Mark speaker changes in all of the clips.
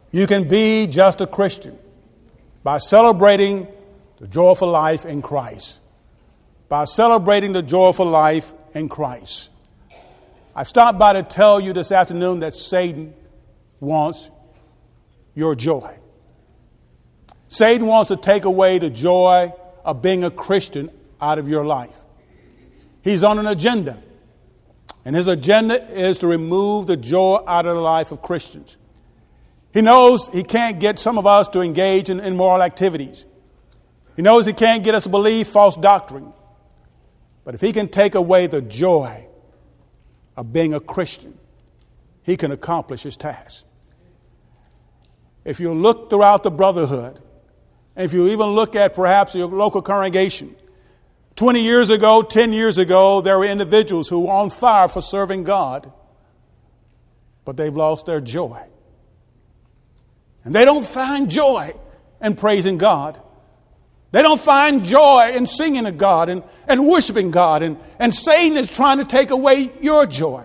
Speaker 1: You can be just a Christian by celebrating the joyful life in Christ. By celebrating the joyful life in Christ. I've stopped by to tell you this afternoon that Satan wants your joy. Satan wants to take away the joy of being a Christian out of your life. He's on an agenda. And his agenda is to remove the joy out of the life of Christians. He knows he can't get some of us to engage in immoral activities. He knows he can't get us to believe false doctrine. But if he can take away the joy of being a Christian, he can accomplish his task. If you look throughout the brotherhood, and if you even look at perhaps your local congregation, 20 years ago, 10 years ago, there were individuals who were on fire for serving God, but they've lost their joy. And they don't find joy in praising God. They don't find joy in singing to God and worshiping God. And Satan is trying to take away your joy.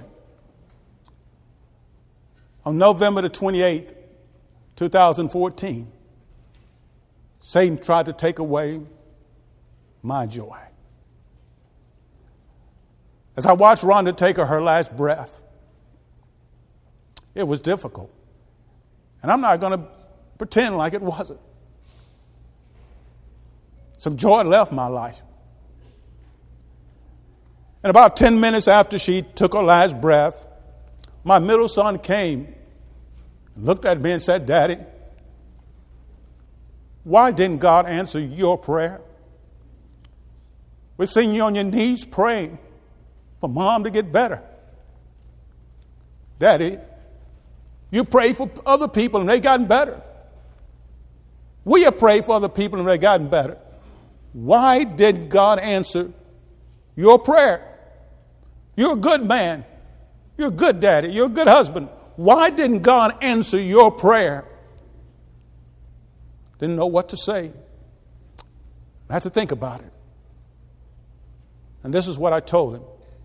Speaker 1: On November the 28th, 2014, Satan tried to take away my joy. As I watched Rhonda take her last breath, it was difficult. And I'm not going to pretend like it wasn't. Some joy left my life. And about 10 minutes after she took her last breath, my middle son came and looked at me and said, "Daddy, why didn't God answer your prayer? We've seen you on your knees praying for Mom to get better. Daddy, you prayed for other people and they gotten better. We have prayed for other people and they gotten better. Why did God answer your prayer? You're a good man. You're a good daddy. You're a good husband. Why didn't God answer your prayer?" Didn't know what to say. I had to think about it. And this is what I told him.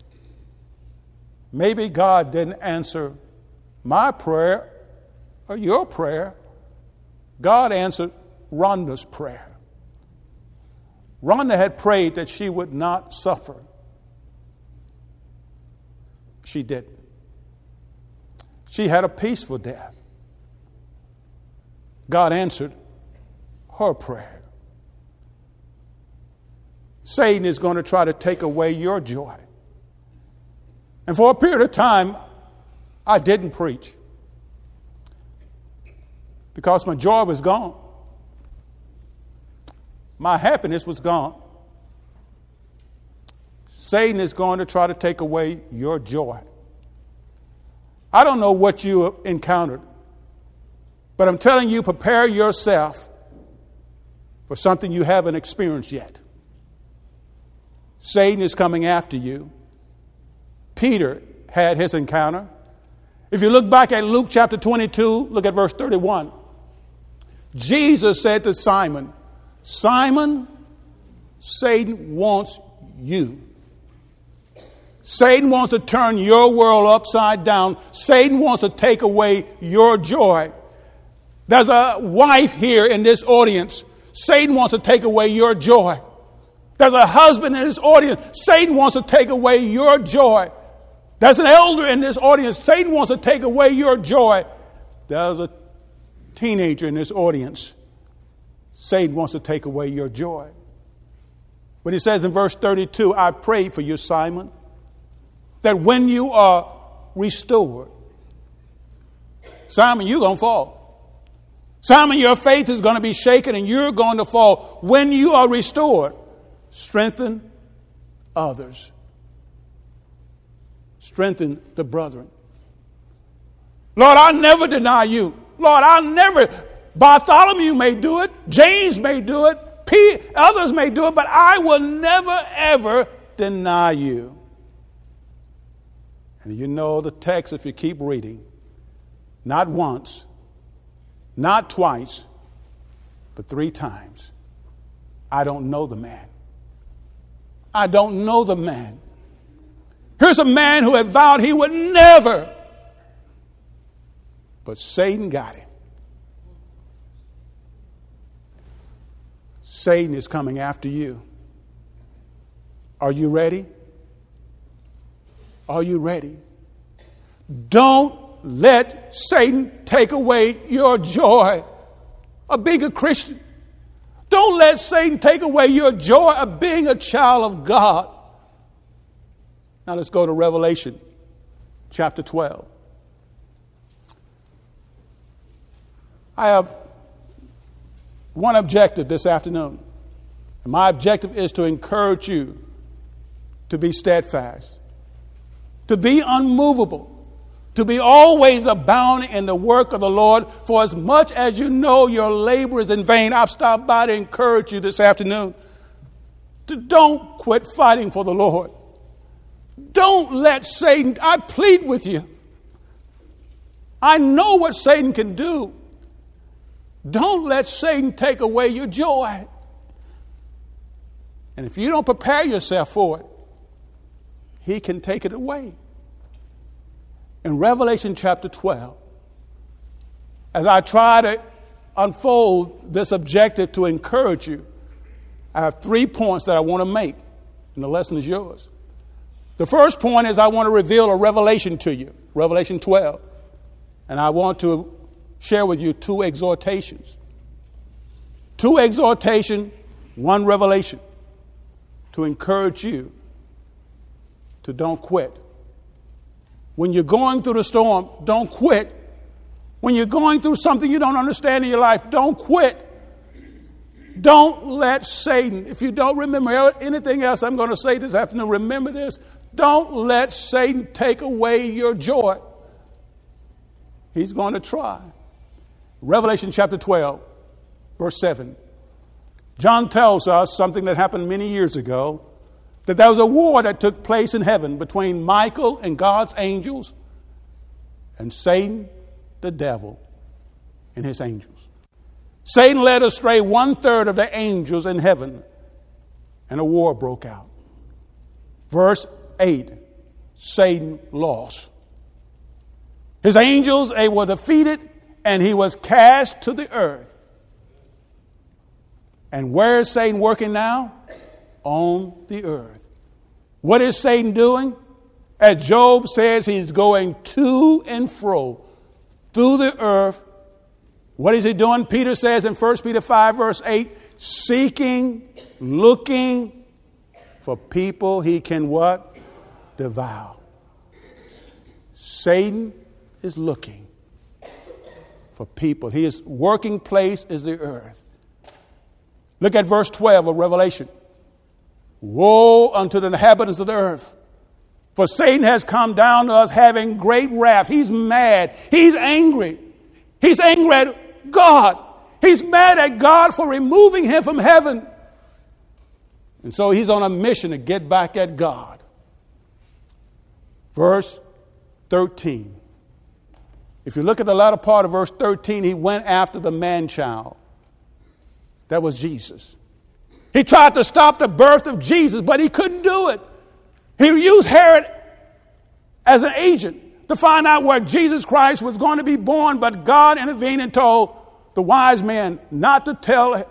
Speaker 1: Maybe God didn't answer my prayer or your prayer. God answered Rhonda's prayer. Rhonda had prayed that she would not suffer. She didn't. She had a peaceful death. God answered her prayer. Satan is going to try to take away your joy. And for a period of time, I didn't preach because my joy was gone. My happiness was gone. Satan is going to try to take away your joy. I don't know what you have encountered, but I'm telling you, prepare yourself for something you haven't experienced yet. Satan is coming after you. Peter had his encounter. If you look back at Luke chapter 22, look at verse 31. Jesus said to Simon, "Simon, Satan wants you. Satan wants to turn your world upside down. Satan wants to take away your joy. There's a wife here in this audience. Satan wants to take away your joy. There's a husband in this audience. Satan wants to take away your joy. There's an elder in this audience. Satan wants to take away your joy. There's a teenager in this audience. Satan wants to take away your joy." But he says in verse 32, "I pray for you, Simon, that when you are restored," Simon, you're going to fall. Simon, your faith is going to be shaken and you're going to fall. When you are restored, strengthen others. Strengthen the brethren. Lord, I'll never deny you. Lord, I'll never. Bartholomew may do it. James may do it. Others may do it. But I will never, ever deny you. And you know the text if you keep reading. Not once, not twice, but 3 times. I don't know the man. I don't know the man. Here's a man who had vowed he would never. But Satan got him. Satan is coming after you. Are you ready? Are you ready? Don't let Satan take away your joy of being a Christian. Don't let Satan take away your joy of being a child of God. Now let's go to Revelation chapter 12. I have one objective this afternoon. And my objective is to encourage you to be steadfast, to be unmovable, to be always abounding in the work of the Lord, for as much as you know your labor is in vain. I've stopped by to encourage you this afternoon to don't quit fighting for the Lord. Don't let Satan, I plead with you. I know what Satan can do. Don't let Satan take away your joy. And if you don't prepare yourself for it, he can take it away. In Revelation chapter 12, as I try to unfold this objective to encourage you, I have 3 points that I want to make, and the lesson is yours. The first point is I want to reveal a revelation to you, Revelation 12. And I want to share with you 2 exhortations. 2 exhortation, 1 revelation to encourage you to don't quit. When you're going through the storm, don't quit. When you're going through something you don't understand in your life, don't quit. Don't let Satan, if you don't remember anything else I'm going to say this afternoon, remember this. Don't let Satan take away your joy. He's going to try. Revelation chapter 12, verse 7. John tells us something that happened many years ago, that there was a war that took place in heaven between Michael and God's angels and Satan, the devil, and his angels. Satan led astray 1/3 of the angels in heaven, and a war broke out. Verse 8, Satan lost. His angels, they were defeated, and he was cast to the earth. And where is Satan working now? On the earth. What is Satan doing? As Job says, he's going to and fro through the earth. What is he doing? Peter says in 1 Peter 5, verse 8, seeking, looking for people he can what? Devour. Satan is looking for people. His working place is the earth. Look at verse 12 of Revelation. Woe unto the inhabitants of the earth, for Satan has come down to us having great wrath. He's mad. He's angry. He's angry at God. He's mad at God for removing him from heaven. And so he's on a mission to get back at God. Verse 13. If you look at the latter part of verse 13, he went after the man-child. That was Jesus. He tried to stop the birth of Jesus, but he couldn't do it. He used Herod as an agent to find out where Jesus Christ was going to be born, but God intervened and told the wise men not to tell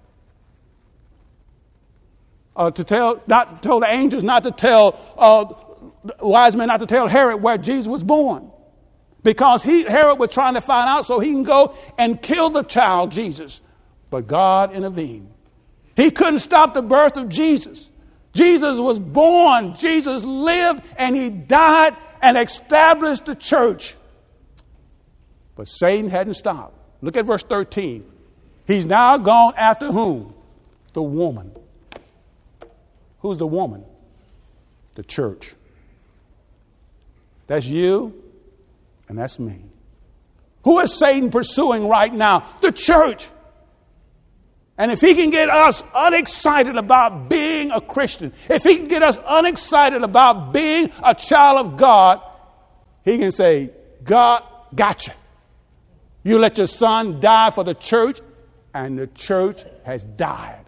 Speaker 1: the angels not to tell wise men not to tell Herod where Jesus was born, because Herod was trying to find out so he can go and kill the child Jesus. But God intervened. He couldn't stop the birth of Jesus. Jesus was born. Jesus lived and he died and established the church. But Satan hadn't stopped. Look at verse 13. He's now gone after whom? The woman. Who's the woman? The church. That's you and that's me. Who is Satan pursuing right now? The church. And if he can get us unexcited about being a Christian, if he can get us unexcited about being a child of God, he can say, God gotcha. You let your son die for the church, and the church has died.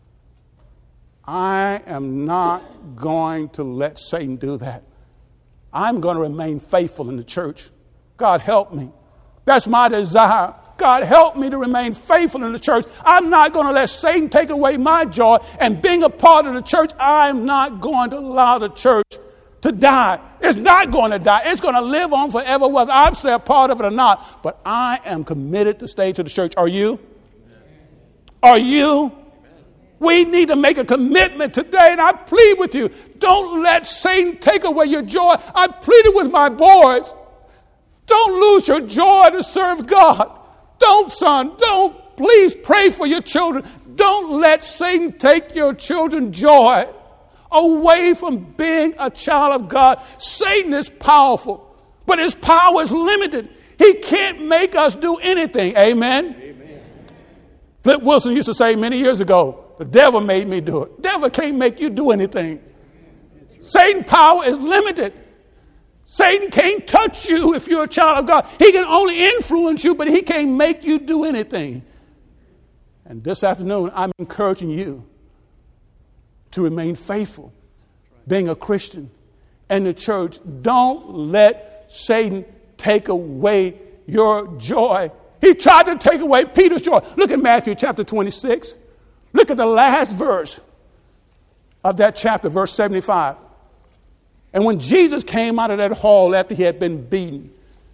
Speaker 1: I am not going to let Satan do that. I'm going to remain faithful in the church. God help me. That's my desire. God, help me to remain faithful in the church. I'm not going to let Satan take away my joy. And being a part of the church, I'm not going to allow the church to die. It's not going to die. It's going to live on forever, whether I'm still a part of it or not. But I am committed to stay to the church. Are you? Are you? We need to make a commitment today, and I plead with you, don't let Satan take away your joy. I pleaded with my boys. Don't lose your joy to serve God. Don't, son. Don't. Please pray for your children. Don't let Satan take your children's joy away from being a child of God. Satan is powerful, but his power is limited. He can't make us do anything. Amen? Amen. Flip Wilson used to say many years ago, the devil made me do it. The devil can't make you do anything. Satan's power is limited. Satan can't touch you if you're a child of God. He can only influence you, but he can't make you do anything. And this afternoon, I'm encouraging you to remain faithful, being a Christian in the church. Don't let Satan take away your joy. He tried to take away Peter's joy. Look at Matthew chapter 26. Look at the last verse of that chapter, verse 75. And when Jesus came out of that hall after he had been beaten,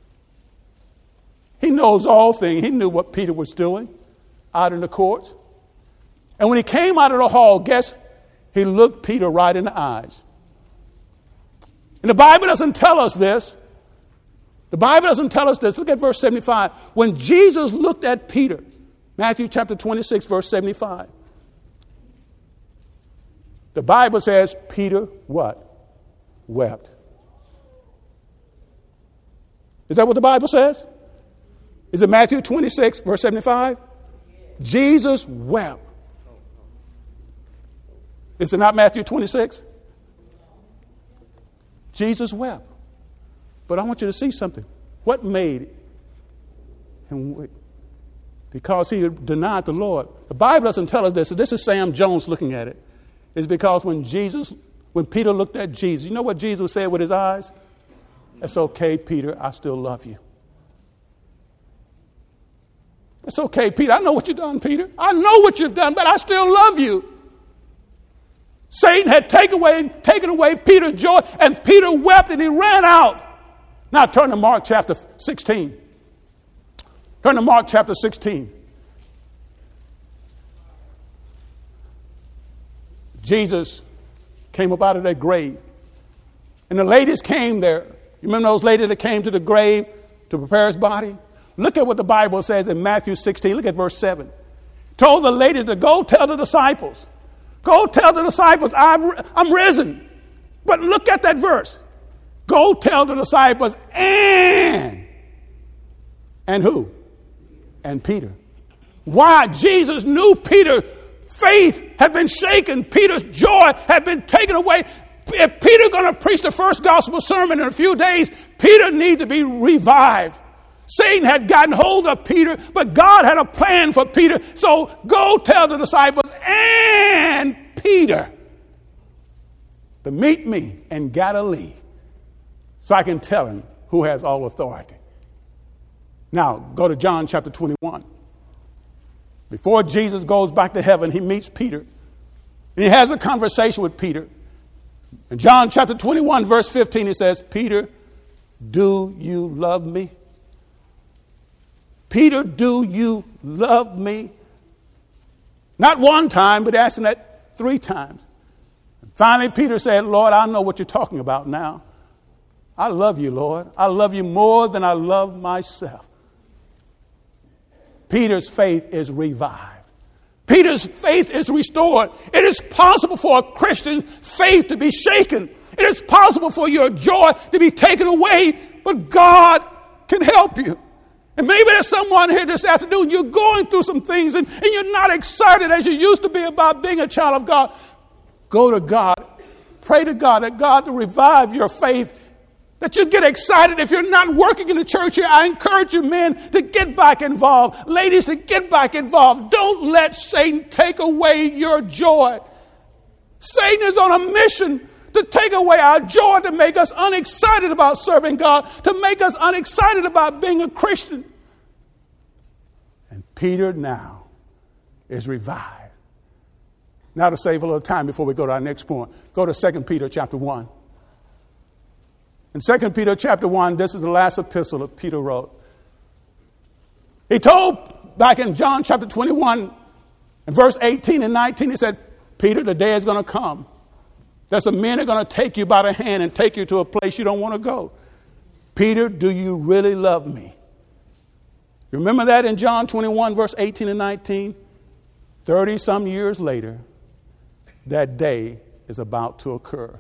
Speaker 1: he knows all things. He knew what Peter was doing out in the courts. And when he came out of the hall, guess, he looked Peter right in the eyes. And the Bible doesn't tell us this. The Bible doesn't tell us this. Look at verse 75. When Jesus looked at Peter, Matthew chapter 26, verse 75. The Bible says Peter what? Wept. Is that what the Bible says? Is it Matthew 26, verse 75? Jesus wept. Is it not Matthew 26? Jesus wept. But I want you to see something. What made him weep? Because he denied the Lord. The Bible doesn't tell us this. So this is Sam Jones looking at it. It's because when Peter looked at Jesus, you know what Jesus said with his eyes? It's okay, Peter, I still love you. It's okay, Peter. I know what you've done, Peter. I know what you've done, but I still love you. Satan had taken away Peter's joy, and Peter wept and he ran out. Now turn to Mark chapter 16. Turn to Mark chapter 16. Jesus came up out of that grave. And the ladies came there. You remember those ladies that came to the grave to prepare his body? Look at what the Bible says in Matthew 16. Look at verse 7. Told the ladies to go tell the disciples. Go tell the disciples, I'm risen. But look at that verse. Go tell the disciples and who? And Peter. Why? Jesus knew Peter's faith had been shaken. Peter's joy had been taken away. If Peter's going to preach the first gospel sermon in a few days, Peter needs to be revived. Satan had gotten hold of Peter, but God had a plan for Peter. So go tell the disciples and Peter to meet me in Galilee so I can tell him who has all authority. Now, go to John chapter 21. Before Jesus goes back to heaven, he meets Peter. And he has a conversation with Peter. In John chapter 21, verse 15, he says, Peter, do you love me? Peter, do you love me? Not one time, but asking that 3 times. And finally, Peter said, Lord, I know what you're talking about now. I love you, Lord. I love you more than I love myself. Peter's faith is revived. Peter's faith is restored. It is possible for a Christian's faith to be shaken. It is possible for your joy to be taken away, but God can help you. And maybe there's someone here this afternoon, you're going through some things and you're not excited as you used to be about being a child of God. Go to God. Pray to God that God to revive your faith, that you get excited. If you're not working in the church here, I encourage you men to get back involved. Ladies, to get back involved. Don't let Satan take away your joy. Satan is on a mission to take away our joy, to make us unexcited about serving God, to make us unexcited about being a Christian. Peter now is revived. Now, to save a little time before we go to our next point, go to 2 Peter chapter 1. In 2 Peter chapter 1, this is the last epistle that Peter wrote. He told back in John chapter 21, in verse 18 and 19, he said, Peter, the day is going to come that some men are going to take you by the hand and take you to a place you don't want to go. Peter, do you really love me? You remember that in John 21, verse 18 and 19? 30-some years later, that day is about to occur.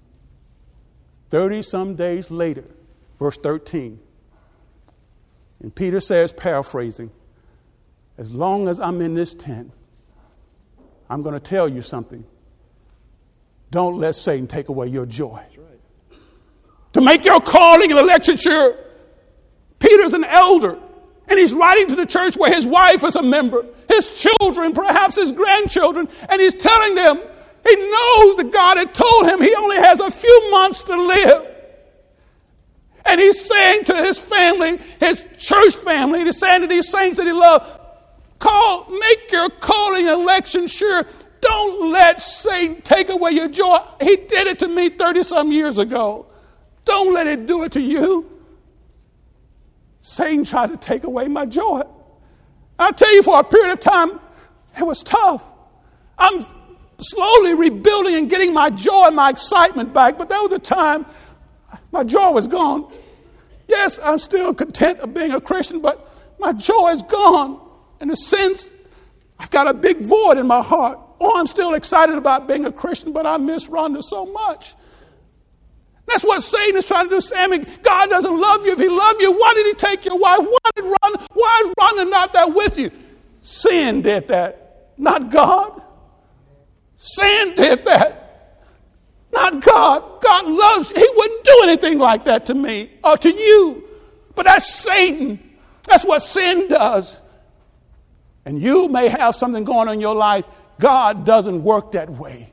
Speaker 1: 30-some days later, verse 13. And Peter says, paraphrasing, as long as I'm in this tent, I'm going to tell you something. Don't let Satan take away your joy. That's right. To make your calling and election sure, Peter's an elder, and he's writing to the church where his wife is a member, his children, perhaps his grandchildren, and he's telling them he knows that God had told him he only has a few months to live. And he's saying to his family, his church family, he's saying to these saints that he loved, make your calling election sure. Don't let Satan take away your joy. He did it to me 30-some years ago. Don't let it do it to you. Satan tried to take away my joy. I'll tell you, for a period of time, it was tough. I'm slowly rebuilding and getting my joy and my excitement back, but there was a time my joy was gone. Yes, I'm still content of being a Christian, but my joy is gone. In a sense, I've got a big void in my heart. Oh, I'm still excited about being a Christian, but I miss Rhonda so much. That's what Satan is trying to do, Sammy. God doesn't love you. If he loved you, why did he take your wife? Why is Rhonda not there with you? Sin did that, not God. Sin did that, not God. God loves you. He wouldn't do anything like that to me or to you. But that's Satan. That's what sin does. And you may have something going on in your life. God doesn't work that way.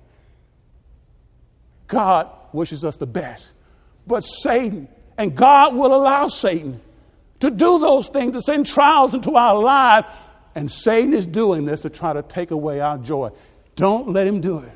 Speaker 1: God wishes us the best. But Satan, and God will allow Satan to do those things, to send trials into our life. And Satan is doing this to try to take away our joy. Don't let him do it.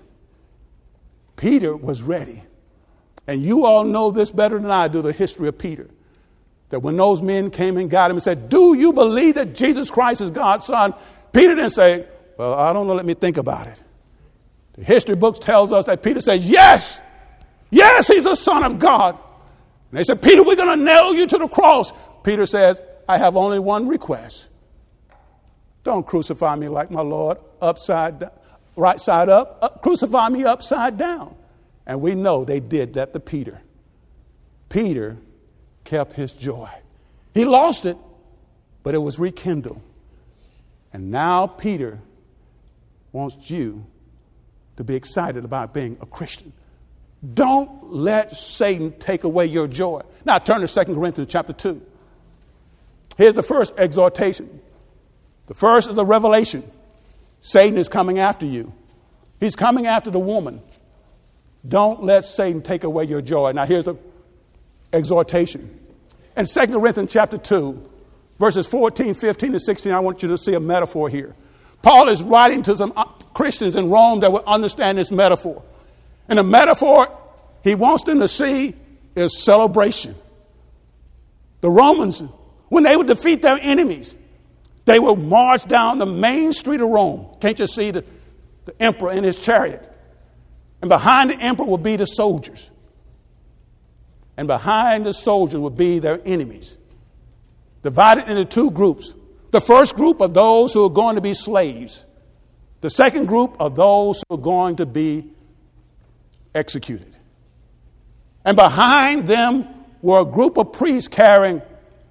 Speaker 1: Peter was ready. And you all know this better than I do, the history of Peter. That when those men came and got him and said, do you believe that Jesus Christ is God's son? Peter didn't say, well, I don't know, let me think about it. The history books tells us that Peter said, yes, he's the son of God. And they said, Peter, we're going to nail you to the cross. Peter says, I have only one request. Don't crucify me like my Lord, upside down, right side up. Crucify me upside down. And we know they did that to Peter. Peter kept his joy. He lost it, but it was rekindled. And now Peter wants you to be excited about being a Christian. Don't let Satan take away your joy. Now turn to 2 Corinthians chapter 2. Here's the first exhortation. The first is the revelation. Satan is coming after you. He's coming after the woman. Don't let Satan take away your joy. Now here's the exhortation. In 2 Corinthians chapter 2, verses 14, 15, and 16, I want you to see a metaphor here. Paul is writing to some Christians in Rome that will understand this metaphor. And the metaphor he wants them to see is celebration. The Romans, when they would defeat their enemies, they would march down the main street of Rome. Can't you see the emperor in his chariot? And behind the emperor would be the soldiers. And behind the soldiers would be their enemies. Divided into two groups. The first group are those who are going to be slaves. The second group are those who are going to be executed. And behind them were a group of priests carrying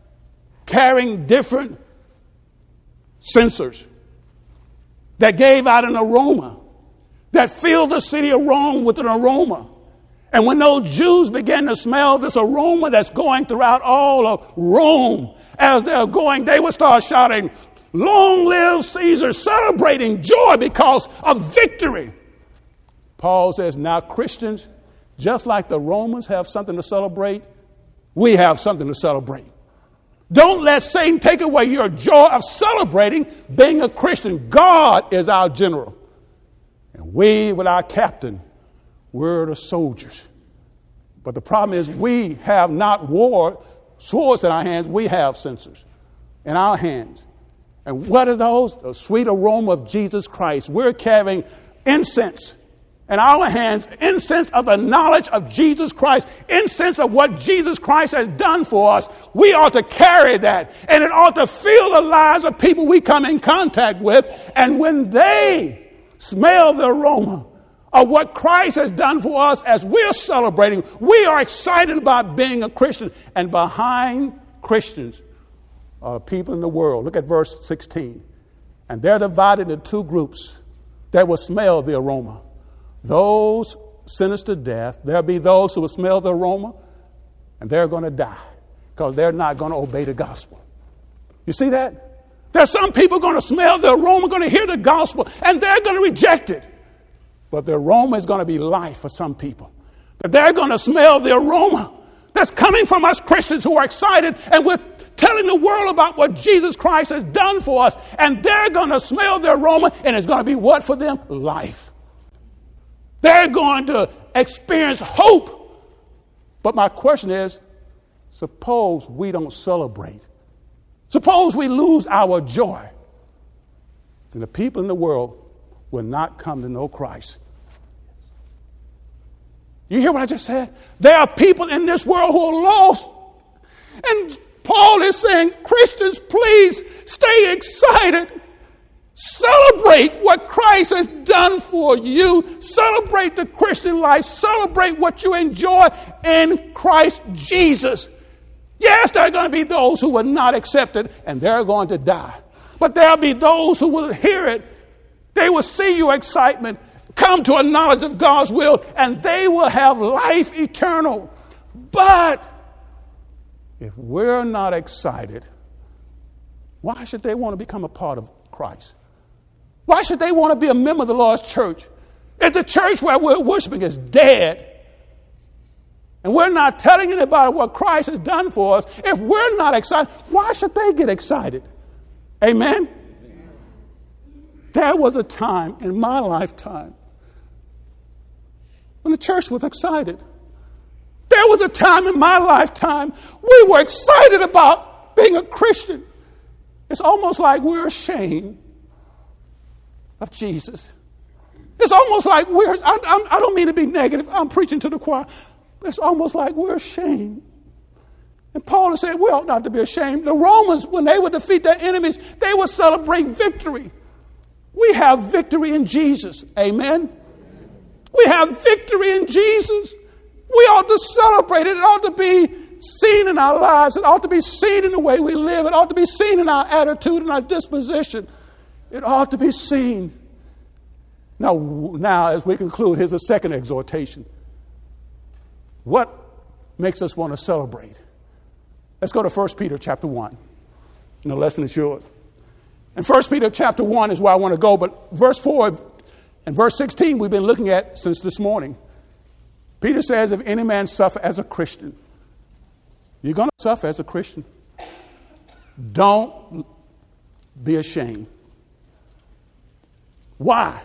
Speaker 1: different censers that gave out an aroma, that filled the city of Rome with an aroma. And when those Jews began to smell this aroma that's going throughout all of Rome, as they're going, they would start shouting, "Long live Caesar," celebrating joy because of victory. Paul says, now Christians, just like the Romans have something to celebrate, we have something to celebrate. Don't let Satan take away your joy of celebrating being a Christian. God is our general. And we, with our captain, we're the soldiers. But the problem is we have not war swords in our hands. We have censers in our hands. And what are those? The sweet aroma of Jesus Christ. We're carrying incense in our hands, incense of the knowledge of Jesus Christ, incense of what Jesus Christ has done for us. We ought to carry that, and it ought to fill the lives of people we come in contact with. And when they smell the aroma of what Christ has done for us as we're celebrating, we are excited about being a Christian. And behind Christians are people in the world. Look at verse 16. And they're divided into two groups that will smell the aroma. Those sentenced to death, there'll be those who will smell the aroma, and they're going to die because they're not going to obey the gospel. You see that? There's some people going to smell the aroma, going to hear the gospel, and they're going to reject it. But the aroma is going to be life for some people. But they're going to smell the aroma that's coming from us Christians who are excited, and we're telling the world about what Jesus Christ has done for us. And they're going to smell the aroma, and it's going to be what for them? Life. They're going to experience hope. But my question is, suppose we don't celebrate. Suppose we lose our joy. Then the people in the world will not come to know Christ. You hear what I just said? There are people in this world who are lost. And Paul is saying, Christians, please stay excited. Celebrate what Christ has done for you. Celebrate the Christian life. Celebrate what you enjoy in Christ Jesus. Yes, there are going to be those who will not accept it, and they're going to die. But there'll be those who will hear it. They will see your excitement, come to a knowledge of God's will, and they will have life eternal. But if we're not excited, why should they want to become a part of Christ? Why should they want to be a member of the Lord's church? If the church where we're worshiping is dead, and we're not telling anybody what Christ has done for us, if we're not excited, why should they get excited? Amen? There was a time in my lifetime when the church was excited. There was a time in my lifetime we were excited about being a Christian. It's almost like we're ashamed of Jesus. It's almost like I don't mean to be negative. I'm preaching to the choir. It's almost like we're ashamed. And Paul has said we ought not to be ashamed. The Romans, when they would defeat their enemies, they would celebrate victory. We have victory in Jesus. Amen? We have victory in Jesus. We ought to celebrate it. It ought to be seen in our lives. It ought to be seen in the way we live. It ought to be seen in our attitude and our disposition. It ought to be seen. Now, as we conclude, here's a second exhortation. What makes us want to celebrate? Let's go to 1 Peter chapter 1. And the lesson is yours. And 1 Peter chapter 1 is where I want to go, but verse 4 and verse 16 we've been looking at since this morning. Peter says, if any man suffer as a Christian, you're going to suffer as a Christian. Don't be ashamed. Why?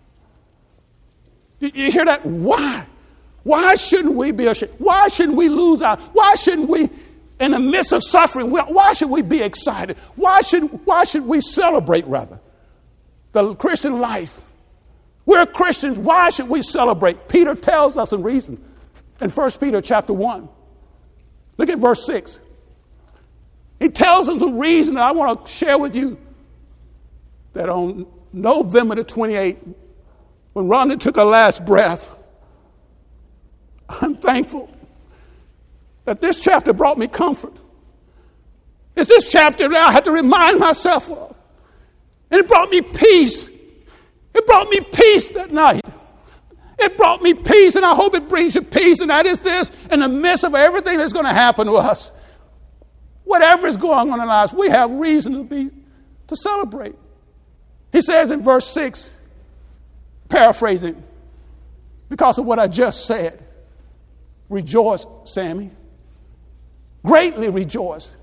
Speaker 1: You hear that? Why? Why shouldn't we be ashamed? Why shouldn't we why shouldn't we, in the midst of suffering, why should we be excited? Why should we celebrate, rather, the Christian life? We're Christians. Why should we celebrate? Peter tells us a reason in 1 Peter chapter 1. Look at verse 6. He tells us the reason that I want to share with you that on November the 28th, when Rhonda took her last breath, I'm thankful that this chapter brought me comfort. It's this chapter that I had to remind myself of. And it brought me peace. It brought me peace that night. It brought me peace, and I hope it brings you peace, and that is this: in the midst of everything that's going to happen to us, whatever is going on in our lives, we have reason to celebrate. He says in verse 6, paraphrasing, because of what I just said, rejoice, Sammy. Greatly rejoice.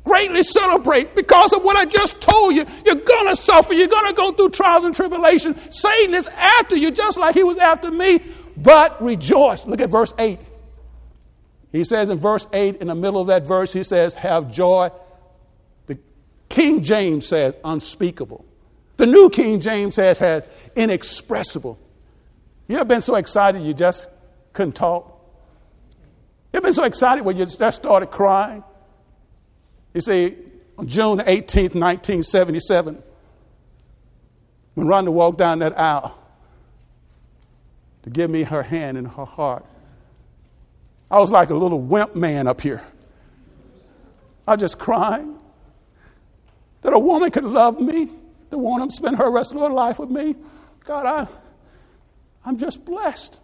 Speaker 1: Greatly celebrate because of what I just told you. You're going to suffer. You're going to go through trials and tribulation. Satan is after you just like he was after me. But rejoice. Look at verse 8. He says in verse 8, in the middle of that verse, he says, have joy. The King James says unspeakable. The New King James says inexpressible. You ever been so excited you just couldn't talk? You ever been so excited when you just started crying? You see, on June 18th, 1977, when Rhonda walked down that aisle to give me her hand and her heart, I was like a little wimp man up here. I was just crying that a woman could love me, to want to spend her rest of her life with me. God, I'm just blessed.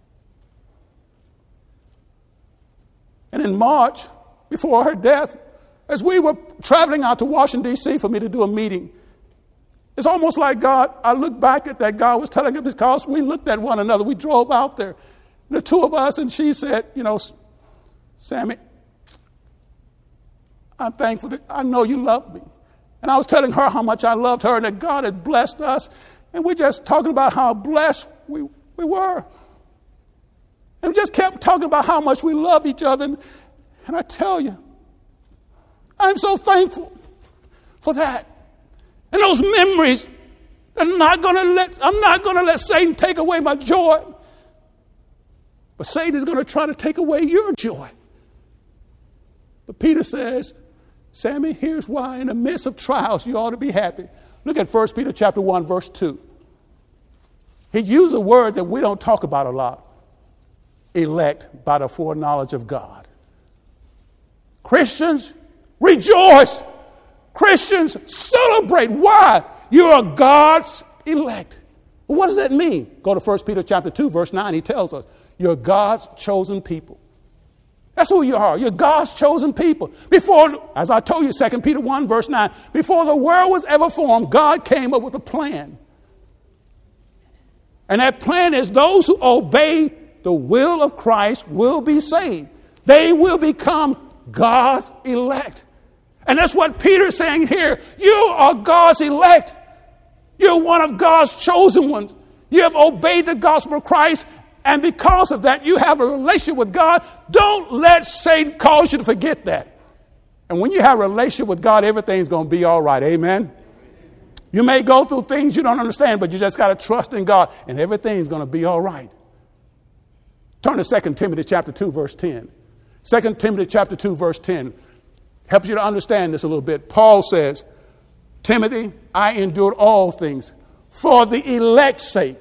Speaker 1: And in March, before her death, as we were traveling out to Washington, D.C. for me to do a meeting, it's almost like God, I look back at that, God was telling us because we looked at one another. We drove out there, the two of us, and she said, Sammy, I'm thankful that I know you love me. And I was telling her how much I loved her and that God had blessed us. And we're just talking about how blessed we were. And we just kept talking about how much we love each other. And I tell you, I'm so thankful for that. And those memories, I'm not going to let Satan take away my joy. But Satan is going to try to take away your joy. But Peter says, Sammy, here's why in the midst of trials you ought to be happy. Look at 1 Peter chapter 1, verse 2. He used a word that we don't talk about a lot. Elect by the foreknowledge of God. Christians, rejoice. Christians, celebrate. Why? You are God's elect. Well, what does that mean? Go to 1 Peter chapter 2, verse 9. He tells us, you're God's chosen people. That's who you are. You're God's chosen people. Before, as I told you, 2 Peter 1, verse 9, before the world was ever formed, God came up with a plan. And that plan is those who obey the will of Christ will be saved. They will become God's elect. And that's what Peter's saying here. You are God's elect. You're one of God's chosen ones. You have obeyed the gospel of Christ. And because of that, you have a relationship with God. Don't let Satan cause you to forget that. And when you have a relationship with God, everything's going to be all right. Amen. You may go through things you don't understand, but you just got to trust in God, and everything's going to be all right. Turn to 2 Timothy chapter 2, verse 10. 2 Timothy chapter 2, verse 10 helps you to understand this a little bit. Paul says, Timothy, I endured all things for the elect's sake.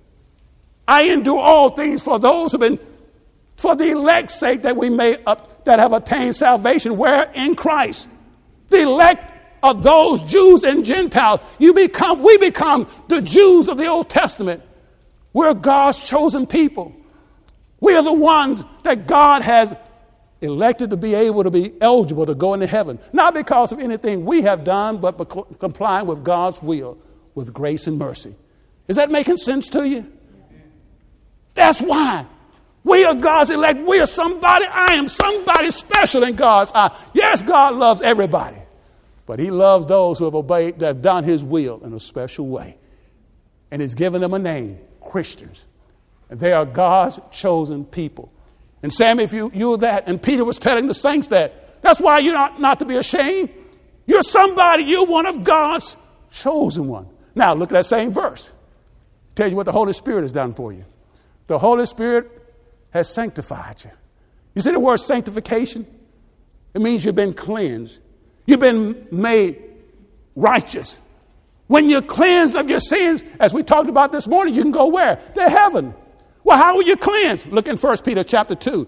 Speaker 1: I endure all things for those who have been, for the elect's sake that we may that have attained salvation. Where? In Christ. The elect of those Jews and Gentiles. We become the Jews of the Old Testament. We're God's chosen people. We are the ones that God has elected to be able to be eligible to go into heaven. Not because of anything we have done, but complying with God's will, with grace and mercy. Is that making sense to you? That's why. We are God's elect. We are somebody. I am somebody special in God's eye. Yes, God loves everybody. But he loves those who have obeyed, that have done his will in a special way. And he's given them a name, Christians. And they are God's chosen people. And Sam, if you're that, and Peter was telling the saints that's why you're not to be ashamed. You're somebody. You're one of God's chosen one. Now, look at that same verse. It tells you what the Holy Spirit has done for you. The Holy Spirit has sanctified you. You see the word sanctification? It means you've been cleansed. You've been made righteous. When you're cleansed of your sins, as we talked about this morning, you can go where? To heaven. Well, how are you cleansed? Look in 1 Peter chapter 2.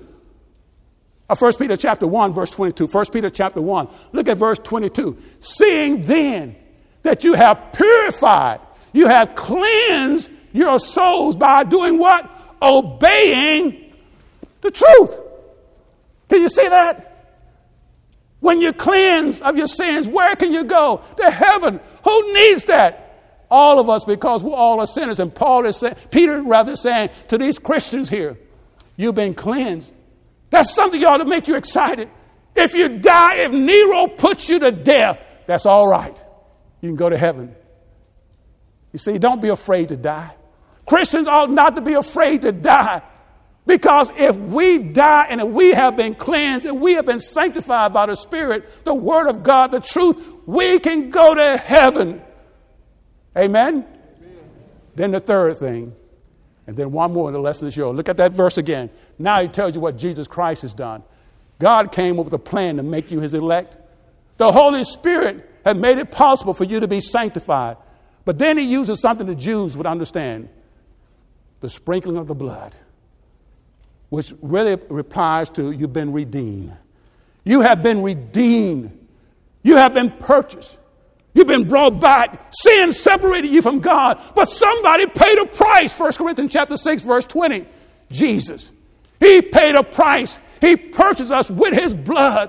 Speaker 1: 1 Peter chapter 1, verse 22. 1 Peter chapter 1. Look at verse 22. Seeing then that you have purified, you have cleansed your souls by doing what? Obeying the truth. Can you see that? When you're cleansed of your sins, where can you go? To heaven. Who needs that? All of us, because we're all are sinners. And Peter saying to these Christians here, you've been cleansed. That's something that ought to make you excited. If you die, if Nero puts you to death, that's all right. You can go to heaven. You see, don't be afraid to die. Christians ought not to be afraid to die, because if we die and if we have been cleansed and we have been sanctified by the Spirit, the Word of God, the truth, we can go to heaven. Amen? Amen. Then the third thing, and then one more, and the lesson is yours. Look at that verse again. Now he tells you what Jesus Christ has done. God came up with a plan to make you his elect. The Holy Spirit has made it possible for you to be sanctified. But then he uses something the Jews would understand. The sprinkling of the blood, which really replies to you've been redeemed. You have been redeemed. You have been purchased. You've been brought back. Sin separated you from God, but somebody paid a price. 1 Corinthians chapter 6, verse 20. Jesus. He paid a price. He purchased us with his blood.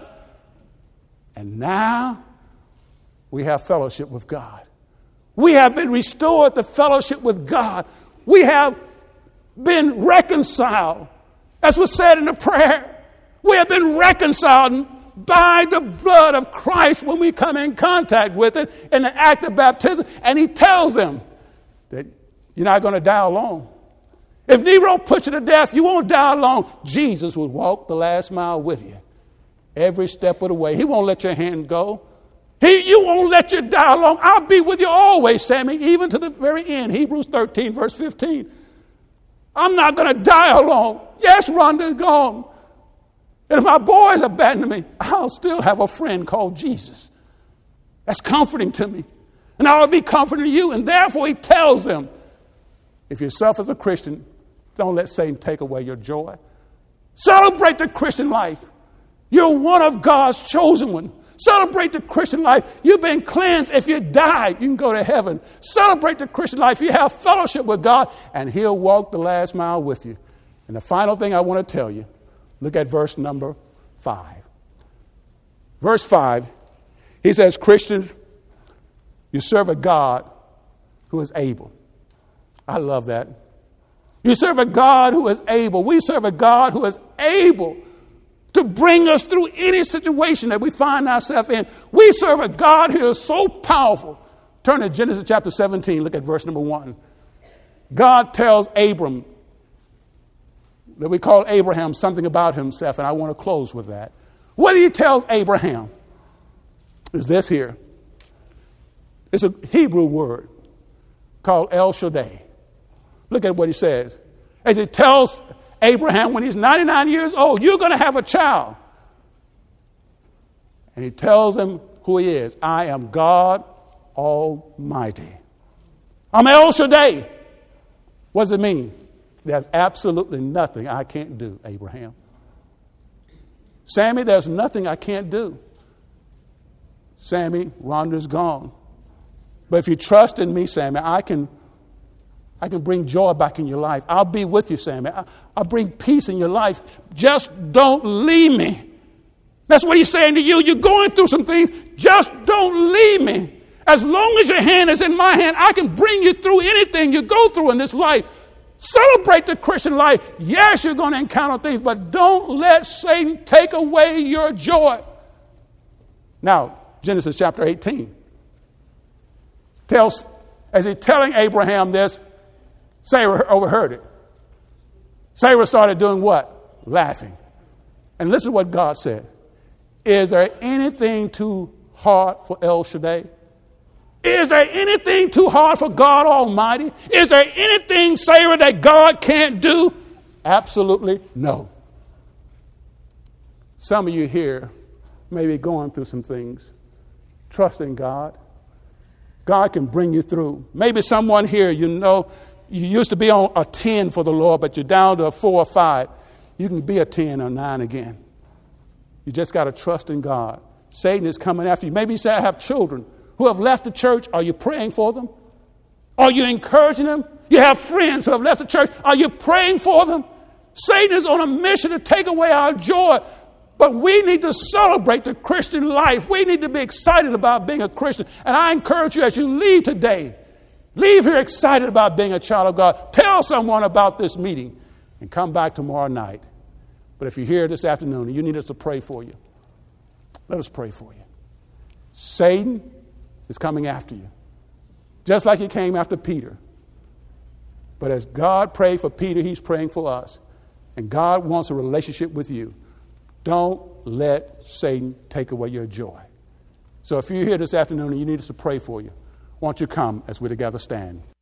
Speaker 1: And now we have fellowship with God. We have been restored to fellowship with God. We have been reconciled. As was said in the prayer, we have been reconciled by the blood of Christ when we come in contact with it in the act of baptism. And he tells them that you're not going to die alone. If Nero puts you to death, you won't die alone. Jesus will walk the last mile with you every step of the way. He won't let your hand go. You won't let you die alone. I'll be with you always, Sammy, even to the very end. Hebrews 13, verse 15. I'm not going to die alone. Yes, Rhonda's gone. And if my boys abandon me, I'll still have a friend called Jesus. That's comforting to me. And I will be comforting to you. And therefore he tells them, if you suffer as a Christian, don't let Satan take away your joy. Celebrate the Christian life. You're one of God's chosen one. Celebrate the Christian life. You've been cleansed. If you die, you can go to heaven. Celebrate the Christian life. You have fellowship with God, and he'll walk the last mile with you. And the final thing I want to tell you, look at verse number 5. Verse 5, he says, Christians, you serve a God who is able. I love that. You serve a God who is able. We serve a God who is able to bring us through any situation that we find ourselves in. We serve a God who is so powerful. Turn to Genesis chapter 17. Look at verse number 1. God tells Abram that we call Abraham something about himself, and I want to close with that. What he tells Abraham is this here. It's a Hebrew word called El Shaddai. Look at what he says. As he tells Abraham when he's 99 years old, you're going to have a child. And he tells him who he is. I am God Almighty. I'm El Shaddai. What does it mean? There's absolutely nothing I can't do, Abraham. Sammy, there's nothing I can't do. Sammy, Rhonda's gone. But if you trust in me, Sammy, I can bring joy back in your life. I'll be with you, Sammy. I'll bring peace in your life. Just don't leave me. That's what he's saying to you. You're going through some things. Just don't leave me. As long as your hand is in my hand, I can bring you through anything you go through in this life. Celebrate the Christian life. Yes, you're going to encounter things, but don't let Satan take away your joy. Now, Genesis chapter 18. As he's telling Abraham this, Sarah overheard it. Sarah started doing what? Laughing. And listen to what God said. Is there anything too hard for El Shaddai? Is there anything too hard for God Almighty? Is there anything, Sarah, that God can't do? Absolutely no. Some of you here may be going through some things. Trust in God. God can bring you through. Maybe someone here, you know, you used to be on a 10 for the Lord, but you're down to a 4 or 5. You can be a 10 or 9 again. You just got to trust in God. Satan is coming after you. Maybe you say, I have children who have left the church. Are you praying for them? Are you encouraging them? You have friends who have left the church. Are you praying for them? Satan is on a mission to take away our joy. But we need to celebrate the Christian life. We need to be excited about being a Christian. And I encourage you as you leave today, leave here excited about being a child of God. Tell someone about this meeting and come back tomorrow night. But if you're here this afternoon and you need us to pray for you, Let us pray for you. Satan is coming after you, just like he came after Peter. But as God prayed for Peter, he's praying for us. And God wants a relationship with you. Don't let Satan take away your joy. So if you're here this afternoon and you need us to pray for you, why don't you come as we together stand.